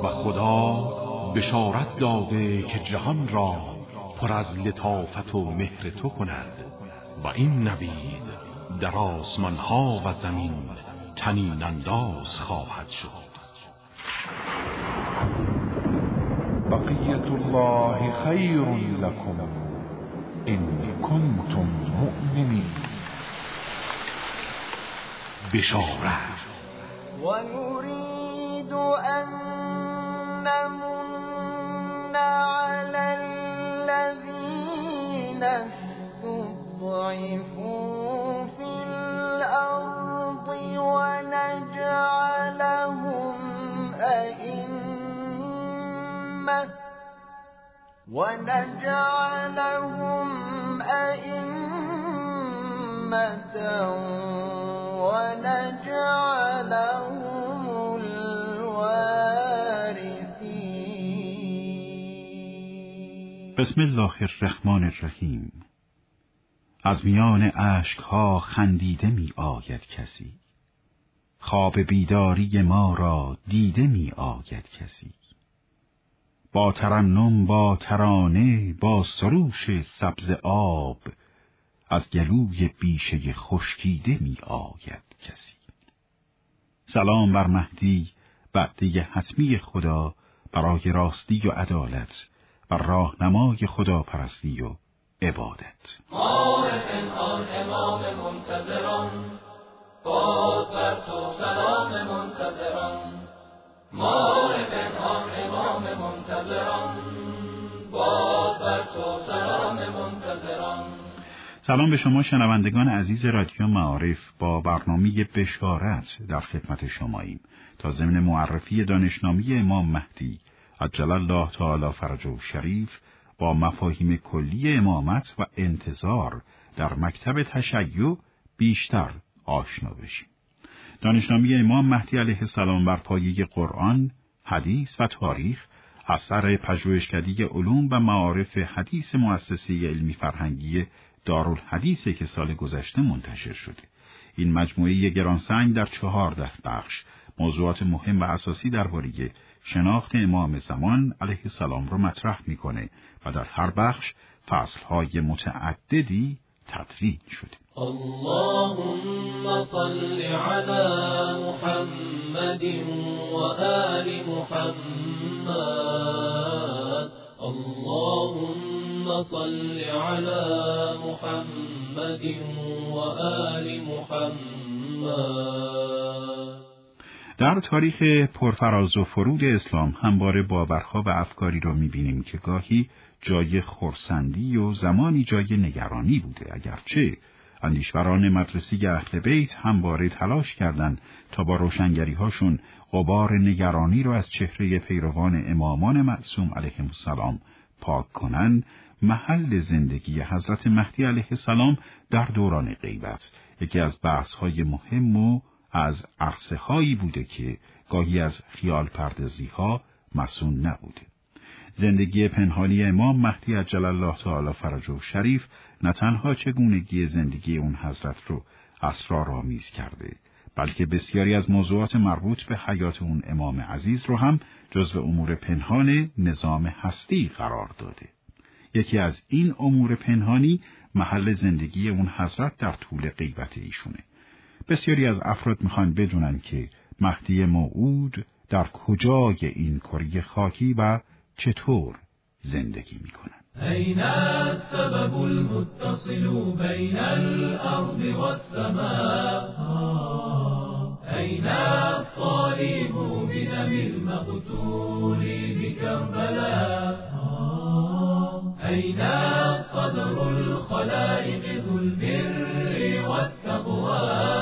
و خدا بشارت داده که جهان را پر از لطافت و مهر تو کند و این نوید در آسمان ها و زمین طنین انداز خواهد شد. بقیت الله خیر لکم ان کنتم مؤمنین. بشارت و نريد ان نمن على الذين استضعفوا في الأرض ونجعلهم أئمة ونجعلهم الوارثين. بسم الله الرحمن الرحیم. از میان اشکها خندیده می آید کسی، خواب بیداری ما را دیده می آید کسی. با ترنم، با ترانه، با سروش سبز آب، از گلوی بیشه خشکیده می آید کسی. سلام بر مهدی، وعده حتمی خدا برای راستی و عدالت و راهنمای خداپرستی و عبادت. ماه پنهان امام منتظران، باد بر تو سلام منتظران. ماه پنهان امام منتظران، باد بر تو سلام منتظران. سلام به شما شنوندگان عزیز رادیو معارف. با برنامه بشارت در خدمت شماییم تا ضمن معرفی دانشنامه امام مهدی عجل الله تعالی فرجه شریف با مفاهیم کلی امامت و انتظار در مکتب تشیع بیشتر آشنا بشیم. دانشنامه امام مهدی علیه السلام بر پایه قرآن، حدیث و تاریخ، اثر پژوهشکده علوم و معارف حدیث مؤسسه علمی فرهنگی دارالحدیث که سال گذشته منتشر شده. این مجموعه گرانسنگ در 14 بخش موضوعات مهم و اساسی درباره شناخت امام زمان علیه السلام را مطرح میکنه و در هر بخش فصلهای متعددی تدوین شده. اللهم صل على محمد و آل محمد. اللهم صل على محمد و آل محمد. در تاریخ پرفراز و فرود اسلام همواره باورها و افکاری را می‌بینیم که گاهی جای خرسندی و زمانی جای نگرانی بوده، اگرچه اندیشوران مدرسه اهل بیت همواره تلاش کردند تا با روشنگری‌هاشون غبار نگرانی را از چهره پیروان امامان معصوم علیهم السلام پاک کنند. محل زندگی حضرت مهدی علیه السلام در دوران غیبت یکی از بحث‌های مهم و از عرصه‌هایی بوده که گاهی از خیال پردازی‌ها مصون نبوده. زندگی پنهانی امام مهدی عجل الله تعالی فرجه شریف نه تنها چگونگی زندگی اون حضرت رو اسرارآمیز کرده، بلکه بسیاری از موضوعات مربوط به حیات اون امام عزیز رو هم جزو امور پنهان نظام هستی قرار داده. یکی از این امور پنهانی محل زندگی اون حضرت در طول غیبت ایشونه. بسیاری از افراد میخوان بدونن که مهدی موعود در کجای این کره خاکی و چطور زندگی میکنن. أين السبب المتصل بين الأرض والسماء؟ أين الطالب بدم المقتول بكربلاء؟ أين صدر الخلائق ذو البر والتقوى؟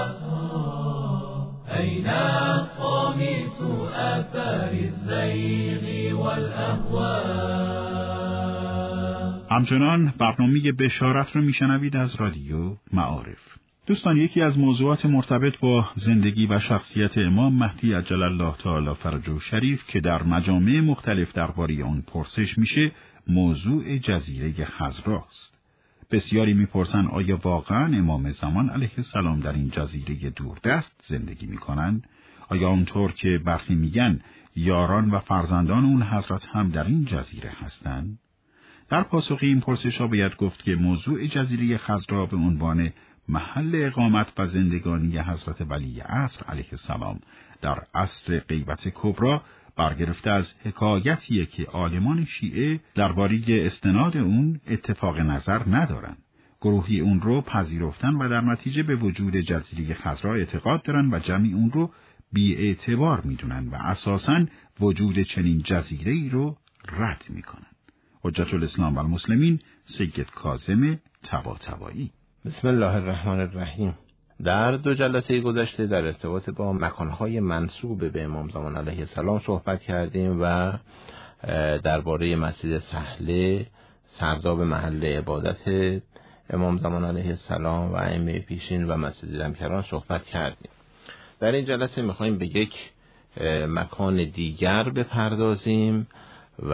أين قاميس آثار الزيغ والأهواء؟ همچنان برنامه بشارت رو میشنوید از رادیو معارف. دوستان، یکی از موضوعات مرتبط با زندگی و شخصیت امام مهدی عجل الله تعالی فرجه شریف که در مجامع مختلف درباره آن پرسش میشه، موضوع جزیره خضراست. بسیاری میپرسن آیا واقعا امام زمان علیه السلام در این جزیره دوردست زندگی میکنن؟ آیا اونطور که برخی میگن یاران و فرزندان اون حضرت هم در این جزیره هستند؟ در پاسخ این پرسش‌ها باید گفت که موضوع جزیره خضرا به عنوان محل اقامت و زندگانی حضرت ولی عصر علیه السلام در عصر غیبت کبری برگرفته از حکایتیه که عالمان شیعه درباره استناد اون اتفاق نظر ندارن. گروهی اون رو پذیرفتن و در نتیجه به وجود جزیره خضرا اعتقاد دارن و جمعی اون رو بی‌اعتبار میدونن و اساساً وجود چنین جزیره‌ای رو رد میکنن. حجت الاسلام و المسلمین سید کاظم طباطبایی. بسم الله الرحمن الرحیم. در 2 جلسه گذشته در ارتباط با مکانهای منسوب به امام زمان علیه السلام صحبت کردیم و درباره مسجد سهله سرداب محل عبادت امام زمان علیه السلام و ائمه پیشین و مسجد رمکران صحبت کردیم. در این جلسه میخوایم به یک مکان دیگر بپردازیم و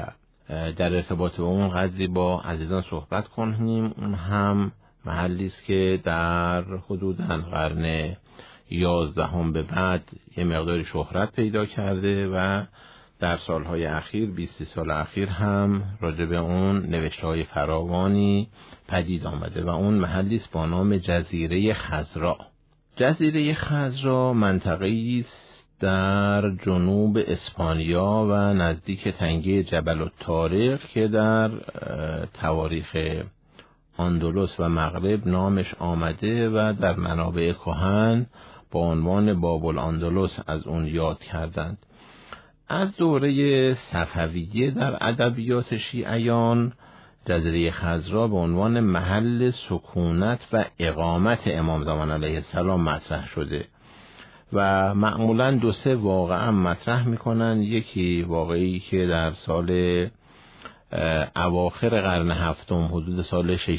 در ارتباط با اون قدری با عزیزان صحبت کنیم. اون هم محلی است که در حدود قرن 11 به بعد یه مقداری شهرت پیدا کرده و در سالهای اخیر 20 سال اخیر هم راجع به اون نوشته‌های فراوانی پدید آمده و اون محلی است با نام جزیره خضرا. جزیره خضرا منطقه‌ای است در جنوب اسپانیا و نزدیک تنگه جبل الطارق که در تواریخ اندلس و مغرب نامش آمده و در منابع کهن با عنوان باب الاندلس از اون یاد کردند. از دوره صفویه در ادبیات شیعیان جزیره خضرا به عنوان محل سکونت و اقامت امام زمان علیه السلام مطرح شده و معمولاً 2-3 واقعه مطرح میکنن. یکی واقعی که در سال اواخر قرن 7 حدود سال 690-691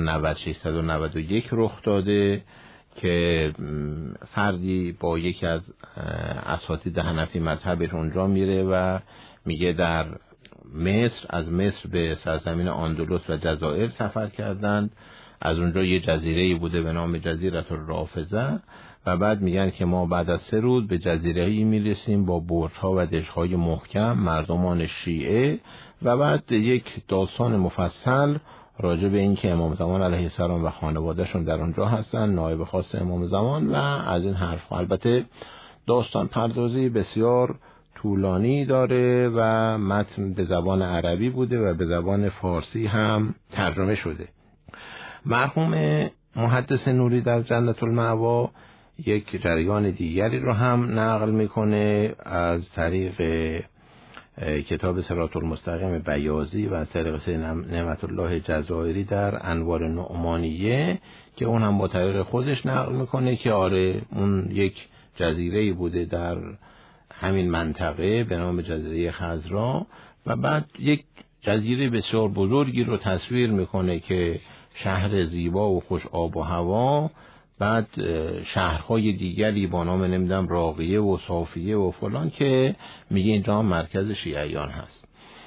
رخ داده که فردی با یکی از اساتید حنفی مذهبش اونجا میره و میگه در مصر، از مصر به سرزمین اندلس و جزایر سفر کردند. از اونجا یه جزیره‌ای بوده به نام جزیره الرافضه و بعد میگن که ما بعد از 3 روز به جزیره‌ای میرسیم با برج‌ها و دژهای محکم، مردمان شیعه و بعد یک داستان مفصل راجع به این که امام زمان علیه السلام و خانواده‌شون در اونجا هستن، نایب خاص امام زمان و از این حرف. البته داستان پردازی بسیار طولانی داره و متن به زبان عربی بوده و به زبان فارسی هم ترجمه شده. مرحوم محدث نوری در جنت المأوا یک جریان دیگری رو هم نقل میکنه از طریق کتاب صراط المستقیم بیاضی و از طریق سید نعمت الله جزائری در انوار نعمانیه که اون هم با طریق خودش نقل میکنه که آره اون یک جزیره‌ای بوده در همین منطقه به نام جزیره خضرا و بعد یک جزیره بسیار بزرگی رو تصویر میکنه که شهر زیبا و خوش آب و هوا، بعد شهرهای دیگری با نام نمیدونم راقیه و صافیه و فلان که میگه اینجا مرکز شیعیان هست.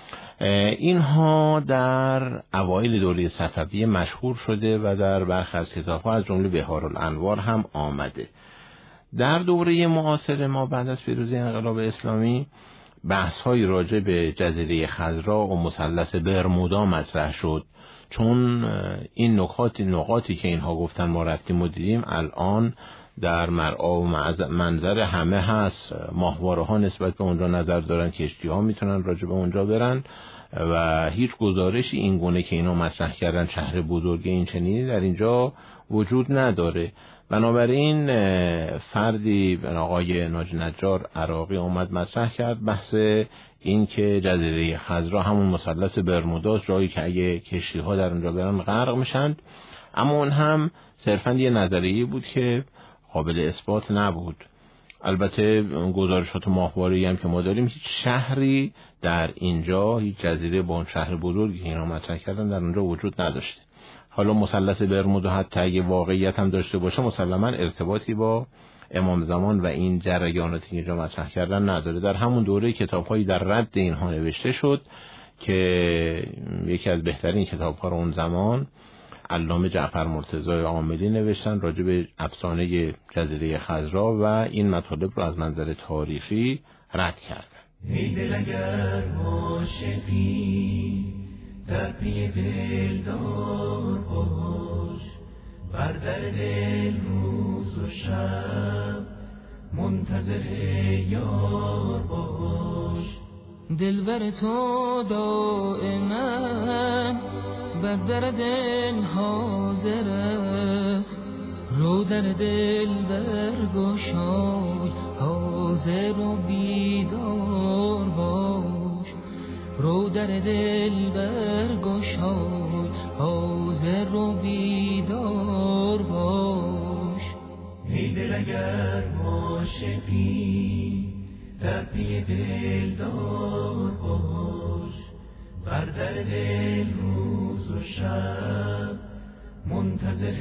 اینها در اوایل دوره صفویه مشهور شده و در برخی از کتاب‌ها از جمله بهارالانوار هم آمده. در دوره معاصر ما بعد از پیروزی انقلاب اسلامی بحث‌های راجع به جزیره خضرا و مثلث برمودا مطرح شد، چون این نقاطی که اینها گفتن ما رفتیم و دیدیم الان در مرعا و منظر همه هست. ماهواره ها نسبت به اونجا نظر دارن، کشتی ها میتونن راجع به اونجا برن و هیچ گزارشی این گونه که اینا مطرح کردن شهر بزرگ این چنینی در اینجا وجود نداره. بنابراین فردی آقای ناجی نجار عراقی اومد مطرح کرد بحث این که جزیره خضرا همون مثلث برمودا، جایی که اگه کشتی ها در اونجا برن غرق میشن، اما اون هم صرفاً یه نظریه بود که قابل اثبات نبود. البته گزارشات ماهواره‌ای هم که ما داریم هیچ شهری در اینجا، هیچ جزیره با اون شهر بزرگی که اینا مطرح کردن در اونجا وجود نداشته. حالا مثلث برمودا حتی اگه واقعیت هم داشته باشه مسلماً ارتباطی با امام زمان و این جریاناتی که اینجا مطرح کردن نداره. در همون دوره کتاب‌هایی در رد اینها نوشته شد که یکی از بهترین کتاب‌ها رو اون زمان علامه جعفر مرتضی عاملی نوشتن راجع به افسانه جزیره خضرا و این مطالب رو از منظر تاریخی رد کردن. ای دل اگر عاشقی در پی دلدار باش، بر در دل روز و شب منتظر یار باش. دلبر تو دائما بر در دل حاضر است، رو در دل برگشای حاضر و بیدار باش. رو در دل برگشای حاضر و بیدار باش. ای دل اگر عاشقی در پی دلدار باش، بر در دل روز و شب منتظر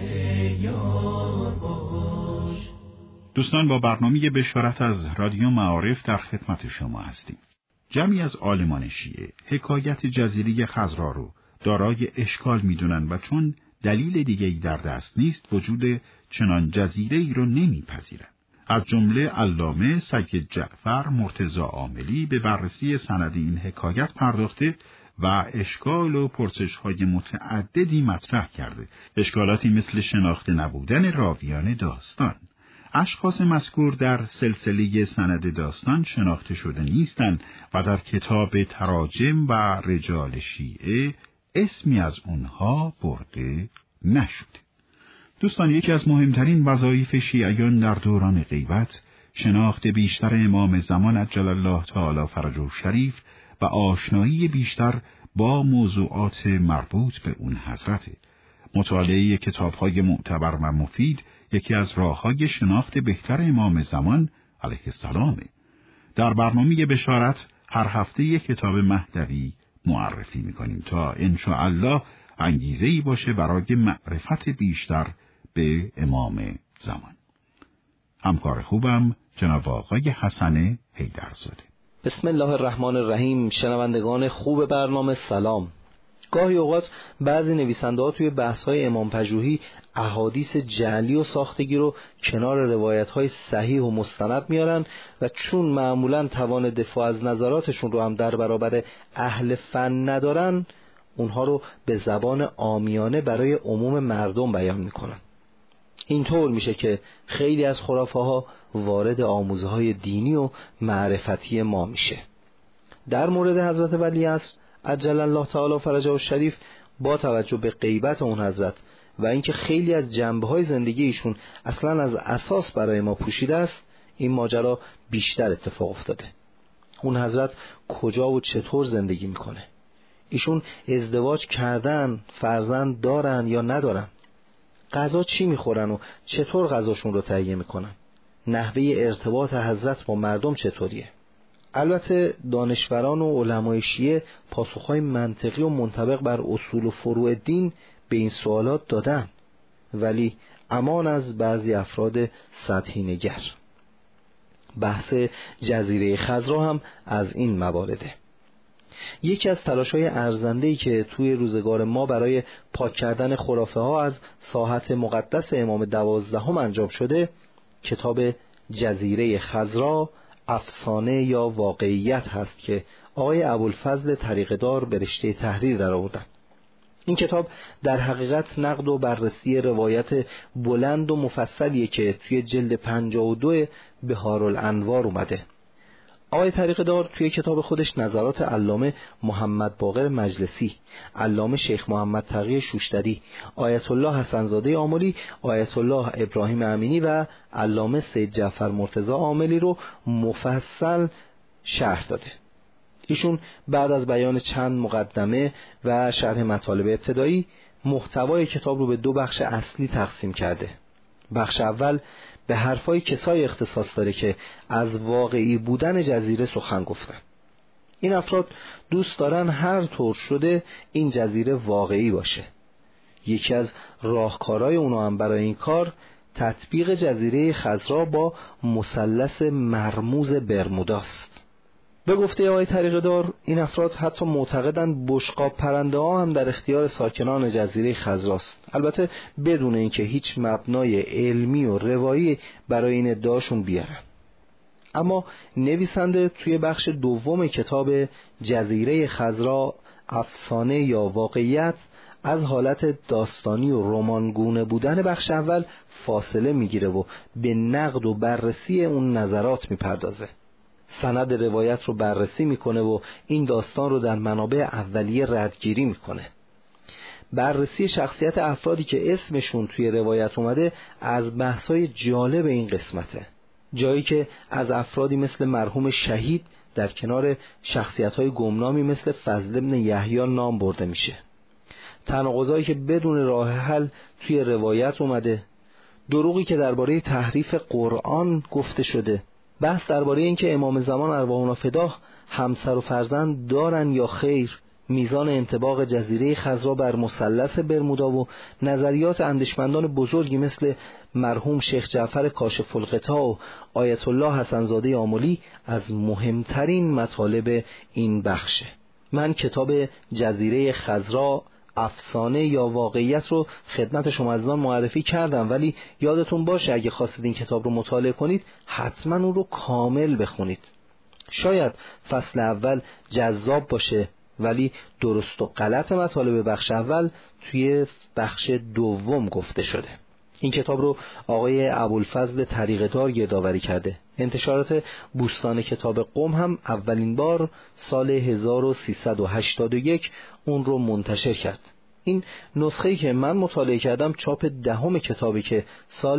یار باش. دوستان، با برنامه بشارت از رادیو معارف در خدمت شما هستیم. جمعی از عالمان شیعه حکایت جزیره خضرا رو دارای اشکال میدونن و چون دلیل دیگه‌ای در دست نیست وجود چنان جزیره‌ای رو نمیپذیرن. از جمله علامه سید جعفر مرتضی عاملی به بررسی سند این حکایت پرداخته و اشکال و پرسش‌های متعددی مطرح کرده. اشکالاتی مثل شناخته نبودن راویان داستان. اشخاص مذکور در سلسله سند داستان شناخته شده نیستند و در کتاب تراجم و رجال شیعه اسمی از اونها برده نشده. دوستان، یکی از مهمترین وظایف شیعیان در دوران غیبت شناخت بیشتر امام زمان عجل الله تعالی فرجه الشریف و آشنایی بیشتر با موضوعات مربوط به اون حضرته. مطالعه کتاب‌های معتبر و مفید یکی از راه‌های شناخت بهتر امام زمان علیه السلام. در برنامه بشارت هر هفته یک کتاب مهدوی معرفی می‌کنیم تا انشاءالله انگیزه‌ای باشه برای معرفت بیشتر به امام زمان. همکار خوبم جناب آقای حسن حیدرزاده. بسم الله الرحمن الرحیم. شنوندگان خوب برنامه سلام. گاهی اوقات بعضی نویسنده‌ها توی بحث‌های امام پژوهی احادیث جعلی و ساختگی رو کنار روایت‌های صحیح و مستند میارن و چون معمولاً توان دفاع از نظراتشون رو هم در برابر اهل فن ندارن، اونها رو به زبان عامیانه برای عموم مردم بیان میکنن. اینطور میشه که خیلی از خرافه‌ها وارد آموزه‌های دینی و معرفتی ما میشه. در مورد حضرت ولیعصر عجل الله تعالی فرجه الشریف با توجه به غیبت اون حضرت و اینکه خیلی از جنبه‌های زندگی ایشون اصلاً از اساس برای ما پوشیده است، این ماجرا بیشتر اتفاق افتاده. اون حضرت کجا و چطور زندگی میکنه؟ ایشون ازدواج کردن، فرزند دارن یا ندارن؟ غذا چی میخورن و چطور غذاشون رو تهیه میکنن؟ نحوه ارتباط حضرت با مردم چطوریه؟ البته دانشوران و علمای شیعه پاسخهای منطقی و منطبق بر اصول و فروع دین به این سوالات دادن، ولی امان از بعضی افراد سطحی نگر. بحث جزیره خضرا هم از این موارده. یکی از تلاش‌های ارزنده‌ای که توی روزگار ما برای پاک کردن خرافه‌ها از ساحت مقدس امام 12 انجام شده، کتاب جزیره خضرا افسانه یا واقعیت هست که آقای ابوالفضل طریقه‌دار به رشته تحریر درآوردن. این کتاب در حقیقت نقد و بررسی روایت بلند و مفصلیه که توی جلد 52 بهارالانوار اومده. آقای طریقه‌دار توی کتاب خودش نظرات علامه محمد باقر مجلسی، علامه شیخ محمد تقی شوشتری، آیت الله حسن‌زاده عاملی، آیت الله ابراهیم امینی و علامه سید جعفر مرتضی عاملی رو مفصل شرح داده. ایشون بعد از بیان چند مقدمه و شرح مطالب ابتدایی، محتوای کتاب رو به دو بخش اصلی تقسیم کرده. بخش اول به حرفای کسای اختصاص داره که از واقعی بودن جزیره سخن گفتن. این افراد دوست دارن هر طور شده این جزیره واقعی باشه. یکی از راهکارهای اونا هم برای این کار تطبیق جزیره خضرا با مثلث مرموز برموداست. به گفته آقای طریقه‌دار، این افراد حتی معتقدند بشقاب پرنده ها هم در اختیار ساکنان جزیره خضراست، البته بدون اینکه هیچ مبنای علمی و روایی برای این ادعاشون بیارن. اما نویسنده توی بخش دوم کتاب جزیره خضرا، افسانه یا واقعیت، از حالت داستانی و رمانگونه بودن بخش اول فاصله میگیره و به نقد و بررسی اون نظرات میپردازه. سند روایت رو بررسی میکنه و این داستان رو در منابع اولیه ردگیری میکنه. بررسی شخصیت افرادی که اسمشون توی روایت اومده از بحث‌های جالب این قسمته، جایی که از افرادی مثل مرحوم شهید در کنار شخصیت‌های گمنامی مثل فضل ابن یحیی نام برده میشه. تناقضایی که بدون راه حل توی روایت اومده، دروغی که درباره تحریف قرآن گفته شده، بحث درباره اینکه امام زمان ارواحنا فداه همسر و فرزند دارن یا خیر، میزان انطباق جزیره خضرا بر مثلث برمودا و نظریات اندیشمندان بزرگی مثل مرحوم شیخ جعفر کاشف الغطا و آیت الله حسن‌زاده آملی از مهمترین مطالب این بخشه. من کتاب جزیره خضرا، افسانه یا واقعیت رو خدمت شما عزیزان معرفی کردم، ولی یادتون باشه اگه خواستید این کتاب رو مطالعه کنید حتما اون رو کامل بخونید. شاید فصل اول جذاب باشه، ولی درست و غلط مطالب بخش اول توی بخش دوم گفته شده. این کتاب رو آقای ابوالفضل طریقه‌دار گردآوری کرده. انتشارات بوستان کتاب قم هم اولین بار سال 1381 اون رو منتشر کرد. این نسخه‌ای که من مطالعه کردم چاپ 10 کتابی که سال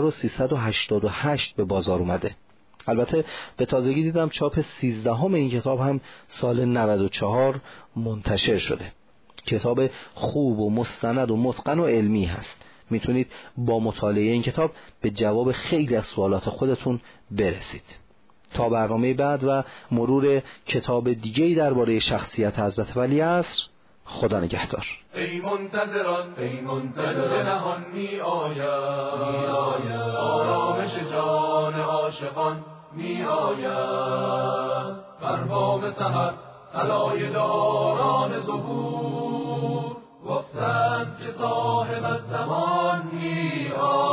1388 به بازار اومده. البته به تازگی دیدم چاپ 13 این کتاب هم سال 94 منتشر شده. کتاب خوب و مستند و متقن و علمی هست. میتونید با مطالعه این کتاب به جواب خیلی از سوالات خودتون برسید. تا برنامه بعد و مرور کتاب دیگه‌ای درباره شخصیت حضرت ولیعصر، خدا نگهدار. ای منتظران نهان می آید، آرامش جان عاشقان می آید، بر بام سحر طلای داران ظهور گفتند که صاحب الزمان می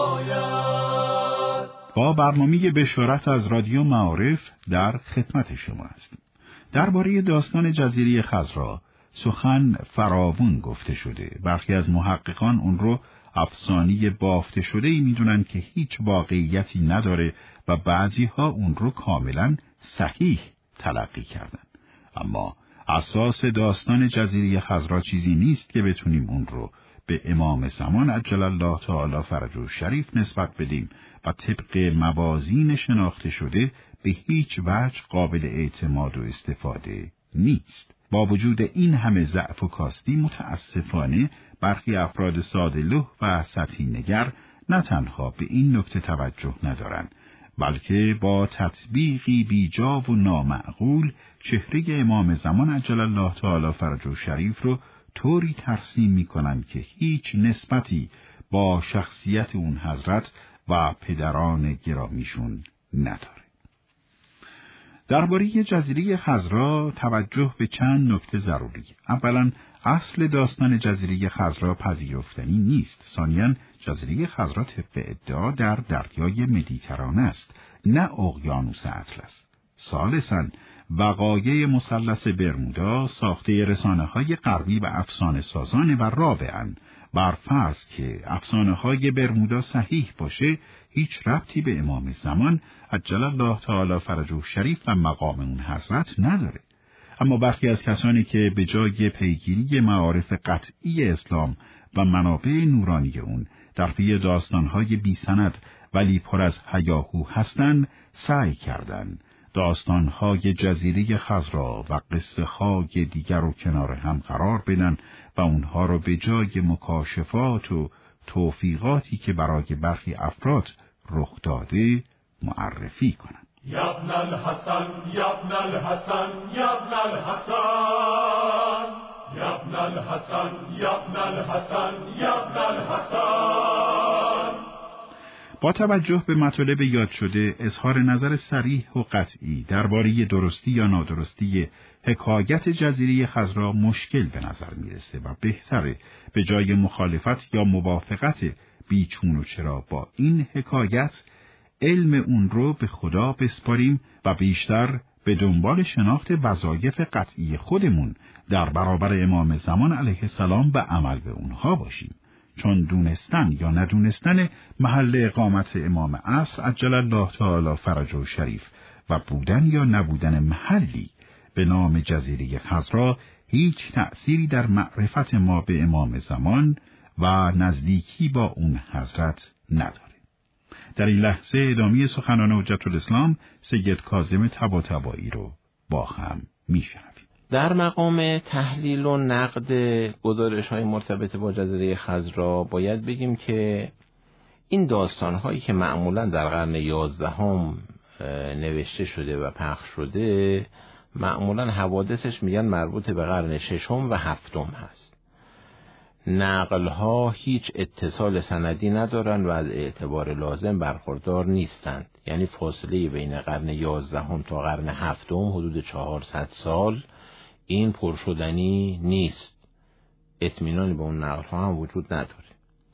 آید. با برنامه بشارت از رادیو معارف در خدمت شما هستیم. درباره داستان جزیره خضرا سخن فراوون گفته شده. برخی از محققان اون رو افسانه‌ای بافته شده‌ای میدونن که هیچ واقعیتی نداره و بعضی‌ها اون رو کاملا صحیح تلقی کردن. اما اساس داستان جزیره خضرا چیزی نیست که بتونیم اون رو به امام زمان عجل الله تعالی فرجه الشریف نسبت بدیم و طبق موازین شناخته شده به هیچ وجه قابل اعتماد و استفاده نیست. با وجود این همه ضعف و کاستی، متاسفانه برخی افراد ساده‌لوح و سطحی نگر نه تنها به این نکته توجه ندارند، بلکه با تطبیقی بیجا و نامعقول چهره امام زمان عجل الله تعالی فرجه الشریف رو طوری ترسیم می‌کنند که هیچ نسبتی با شخصیت اون حضرت و پدران گرامیشون نداره. درباره جزیره خضرا توجه به چند نکته ضروری. اولا، اصل داستان جزیره خضرا پذیرفتنی نیست. ثانیاً، جزیره خضرا طبق ادعا در دریای مدیترانه است، نه اقیانوس اطلس. ثالثاً، وقایع مثلث برمودا ساخته رسانه‌های غربی و افسانه سازانه. و رابعاً، بر فرض که افسانه‌های برمودا صحیح باشه، هیچ ربطی به امام زمان عجل الله تعالی فرجه الشریف و مقام اون حضرت نداره. اما برخی از کسانی که به جای پیگیری معارف قطعی اسلام و منابع نورانی اون در پی داستانهای بی سند ولی پر از هیاهو هستند، سعی کردند داستانهای جزیره خضرا و قصه های دیگر رو کنار هم قرار بدن و اونها رو به جای مکاشفات و توفیقاتی که برای برخی افراد رخ داده معرفی کنند. یابن الحسن یابن الحسن یابن الحسن یابن الحسن یابن الحسن یابن الحسن. با توجه به مطالب یاد شده، اظهار نظر صریح و قطعی درباره درستی یا نادرستی حکایت جزیره خضرا مشکل به نظر میرسه و بهتره به جای مخالفت یا موافقت بیچون و چرا با این حکایت، علم اون رو به خدا بسپاریم و بیشتر به دنبال شناخت وظایف قطعی خودمون در برابر امام زمان علیه السلام و عمل به اونها باشیم، چون دونستن یا ندونستن محل اقامت امام عصر عجل الله تعالی فرجه شریف و بودن یا نبودن محلی به نام جزیره خضرا هیچ تأثیری در معرفت ما به امام زمان و نزدیکی با اون حضرت نداره. در این لحظه ادامه سخنان حجت الاسلام سید کاظم طباطبایی رو با هم میشنویم. در مقام تحلیل و نقد گزارش‌های مرتبط با جزیره خضرا باید بگیم که این داستان‌هایی که معمولاً در قرن 11 نوشته شده و پخش شده معمولاً حوادثش میگن مربوط به قرن 6 و 7 هست. نقل‌ها هیچ اتصال سندی ندارن و از اعتبار لازم برخوردار نیستند. یعنی فاصله بین قرن 11 تا قرن 7 حدود 400 سال این پرشدنی نیست. اطمینانی به اون نقل‌ها هم وجود نداره.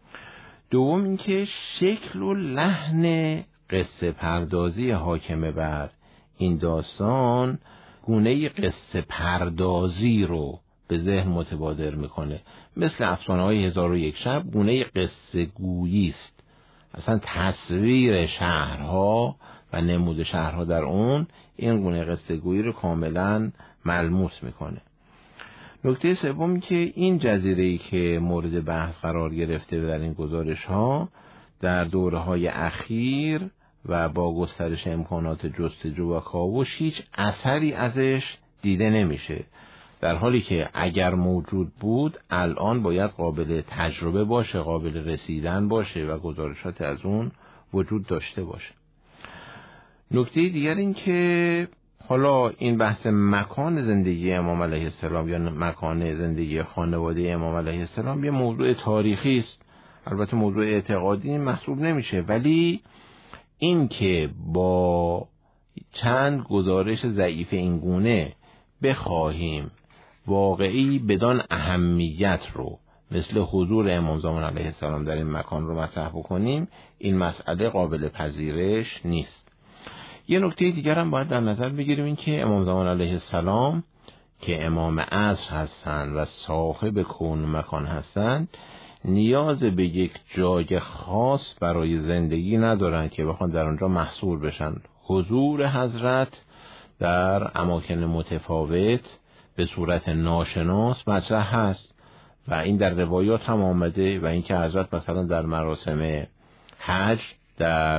دوم اینکه شکل و لحن قصه پردازی حاکمه بر این داستان گونه قصه پردازی رو به ذهن متبادر میکنه. مثل افسانه‌های 1001 شب گونه قصه گویی است. اصلا تصویر شهرها و نمود شهرها در اون این گونه قصه گویی رو کاملا ملموس میکنه. نکته سوم که این جزیره‌ای که مورد بحث قرار گرفته در این گزارش‌ها در دوره‌های اخیر و با گسترش امکانات جستجو و کاوش هیچ اثری ازش دیده نمیشه، در حالی که اگر موجود بود الان باید قابل تجربه باشه، قابل رسیدن باشه و گزارشات از اون وجود داشته باشه. نکته دیگر این که حالا این بحث مکان زندگی امام علیه السلام یا مکان زندگی خانواده امام علیه السلام یه موضوع تاریخی است، البته موضوع اعتقادی محسوب نمیشه، ولی این که با چند گزارش ضعیف این گونه بخواهیم واقعی بدان اهمیت رو مثل حضور امام زمان علیه السلام در این مکان رو مطرح بکنیم، این مسئله قابل پذیرش نیست. یه نکته دیگر هم باید در نظر بگیریم، این که امام زمان علیه السلام که امام عصر هستند و صاحب کون و مکان هستند نیاز به یک جای خاص برای زندگی ندارند که بخوان در اونجا محصور بشن. حضور حضرت در اماکن متفاوت به صورت ناشناس مطرح هست و این در روایات هم آمده و اینکه حضرت مثلا در مراسم حج در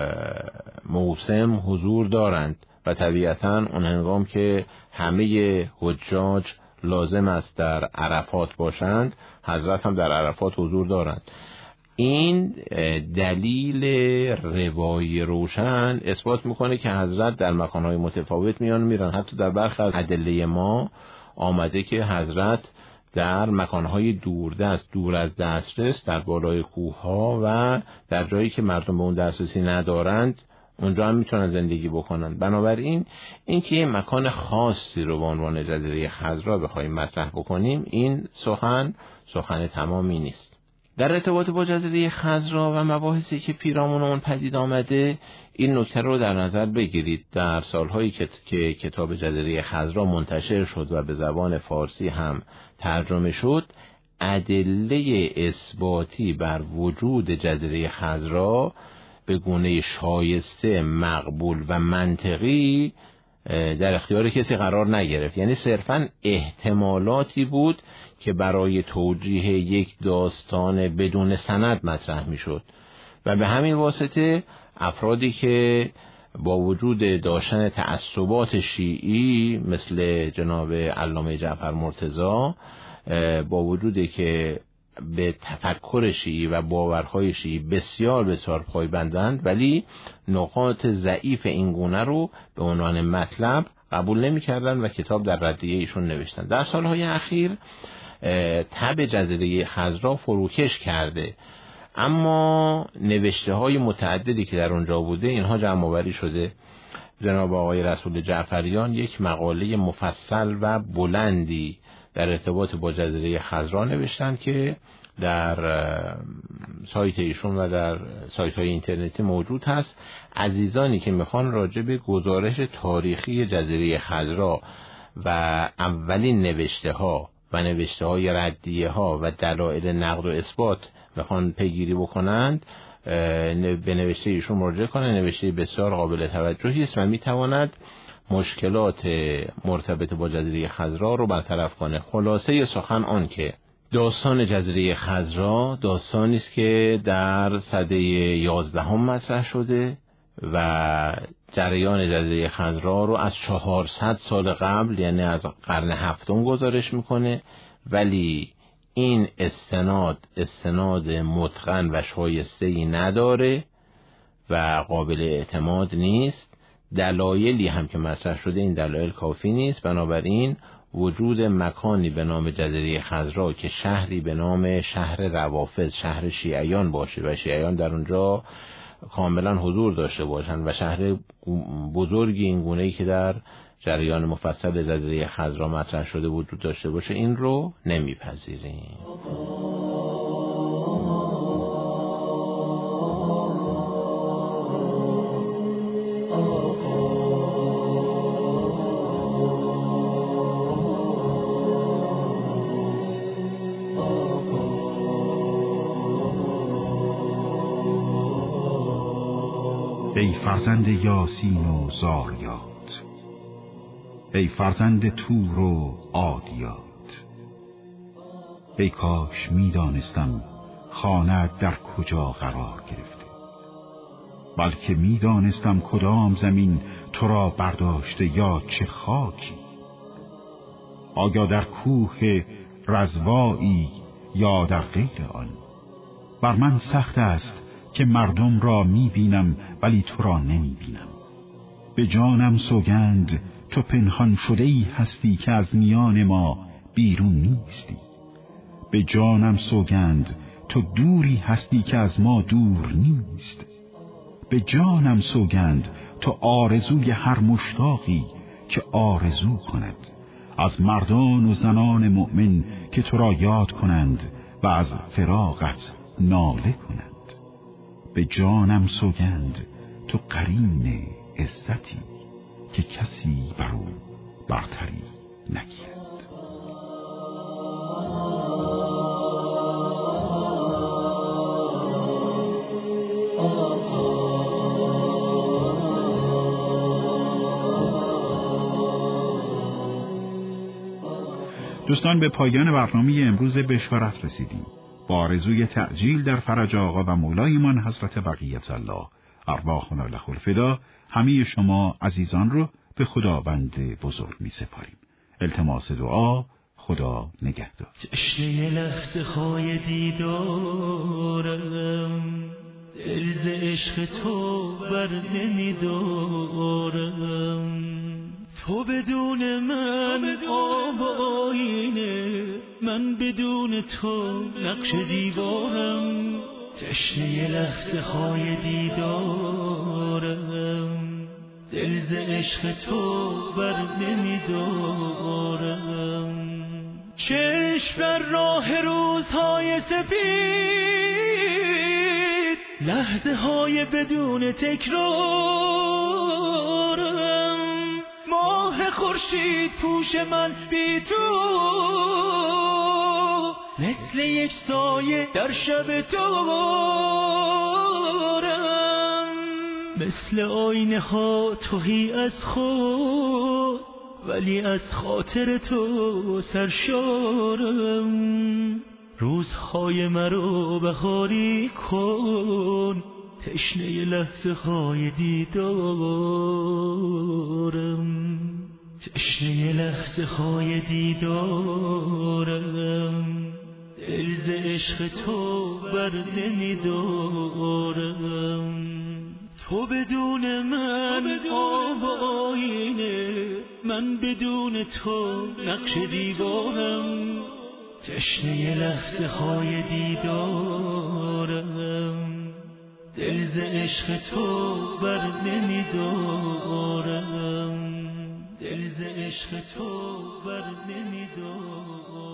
موسم حضور دارند و طبیعتاً اون هنگام که همه حجاج لازم است در عرفات باشند حضرت هم در عرفات حضور دارند. این دلیل روایی روشن اثبات میکنه که حضرت در مکانهای متفاوت میان میرن. حتی در برخی از ادله ما آمده که حضرت در مکانهای دوردست، دور از دسترس، در بالای کوهها و در جایی که مردم به اون دسترسی ندارند اونجا هم میتونن زندگی بکنن. بنابراین این که یه مکان خاصی رو به عنوان جزیره خضرا بخوایم مطرح بکنیم این سخن تمامی نیست. در ارتباط با جزیره خضرا و مباحثی که پیرامون اون پدید آمده این نکته رو در نظر بگیرید. در سالهایی که کتاب جزیره خضرا منتشر شد و به زبان فارسی هم ترجمه شد، ادله اثباتی بر وجود جزیره خضرا به گونه شایسته، مقبول و منطقی در اختیار کسی قرار نگرفت. یعنی صرفاً احتمالاتی بود که برای توجیه یک داستان بدون سند مطرح می شد و به همین واسطه افرادی که با وجود داشتن تعصبات شیعی مثل جناب علامه جعفر مرتضی، با وجودی که به تفکر شیعی و باورهای شیعی بسیار بسیار پایبندند، ولی نقاط ضعیف این گونه رو به عنوان مطلب قبول نمی کردن و کتاب در ردیه ایشون نوشتن. در سالهای اخیر تب جزیره خضرا فروکش کرده، اما نوشته های متعددی که در اونجا بوده اینها جمع آوری شده جناب آقای رسول جعفریان یک مقاله مفصل و بلندی در ارتباط با جزیره خضرا نوشتن که در سایت ایشون و در سایت های اینترنتی موجود هست. عزیزانی که میخوان راجع به گزارش تاریخی جزیره خضرا و اولین نوشته ها و نوشته های ردیه ها و دلایل نقد و اثبات میخوان پیگیری بکنند، به نوشته ایشون مراجعه کنند. نوشته بسیار قابل توجهی است و میتواند مشکلات مرتبط با جزیره خضرا رو برطرف کنه. خلاصه سخن آن که داستان جزیره خضرا داستانی است که در سده 11 مطرح شده و جریان جزیره خضرا رو از 400 سال قبل، یعنی از قرن 7 گزارش میکنه، ولی این استناد متقن و شایسته‌ای نداره و قابل اعتماد نیست. دلایلی هم که مطرح شده این دلایل کافی نیست. بنابراین وجود مکانی به نام جزیره خضرا که شهری به نام شهر روافض، شهر شیعیان باشه و شیعیان در اونجا کاملا حضور داشته باشند و شهر بزرگی این گونه‌ای که در جریان مفصل جزیره خضرا مطرح شده وجود داشته باشه، این رو نمیپذیریم. ای فرزند یاسین و زاریات، ای فرزند تور و عادیات، ای کاش میدانستم خانه در کجا قرار گرفته، بلکه میدانستم کدام زمین تو را برداشته یا چه خاکی. آیا در کوه رزوایی یا در غیر آن. بر من سخت است که مردم را میبینم ولی تو را نمیبینم. به جانم سوگند تو پنهان شده ای هستی که از میان ما بیرون نیستی. به جانم سوگند تو دوری هستی که از ما دور نیست. به جانم سوگند تو آرزوی هر مشتاقی که آرزو کند، از مردان و زنان مؤمن که تو را یاد کنند و از فراقت ناله کنند. به جانم سوگند تو قرین عزتی که کسی بر او برتری نگیرد. دوستان، به پایان برنامه امروز بشارت رسیدیم. با آرزوی تعجیل در فرج آقا و مولایمان حضرت بقیت الله ارواحنا له الفدا، همه شما عزیزان رو به خداوند بزرگ می سپاریم. التماس دعا، خدا نگهدار. تشنه لحظه های دیدارم، دل ز عشق تو بر نمیدارم. تو بدون من آب آینه، من بدون تو نقش دیوارم. تشنه لحظه های دیدارم، دل ز عشق تو بر نمیدارم. چشم در راه روزهای سپید، لحظه های بدون تکرارم. ماه خورشید پوش من بی تو، مثل یک سایه در شب تارم. مثل آینه ها تهی از خود، ولی از خاطر تو سرشارم. روزهای مرا بهاری کن، تشنه لحظه های دیدارم. تشنه لحظه های دیدارم، دل ز عشق تو بر نمیدارم. تو بدون من آب آینه، من بدون تو نقش دیوارم. تشنه لحظه های دیدارم، دل ز عشق تو بر نمیدارم، دل ز عشق تو بر نمیدارم.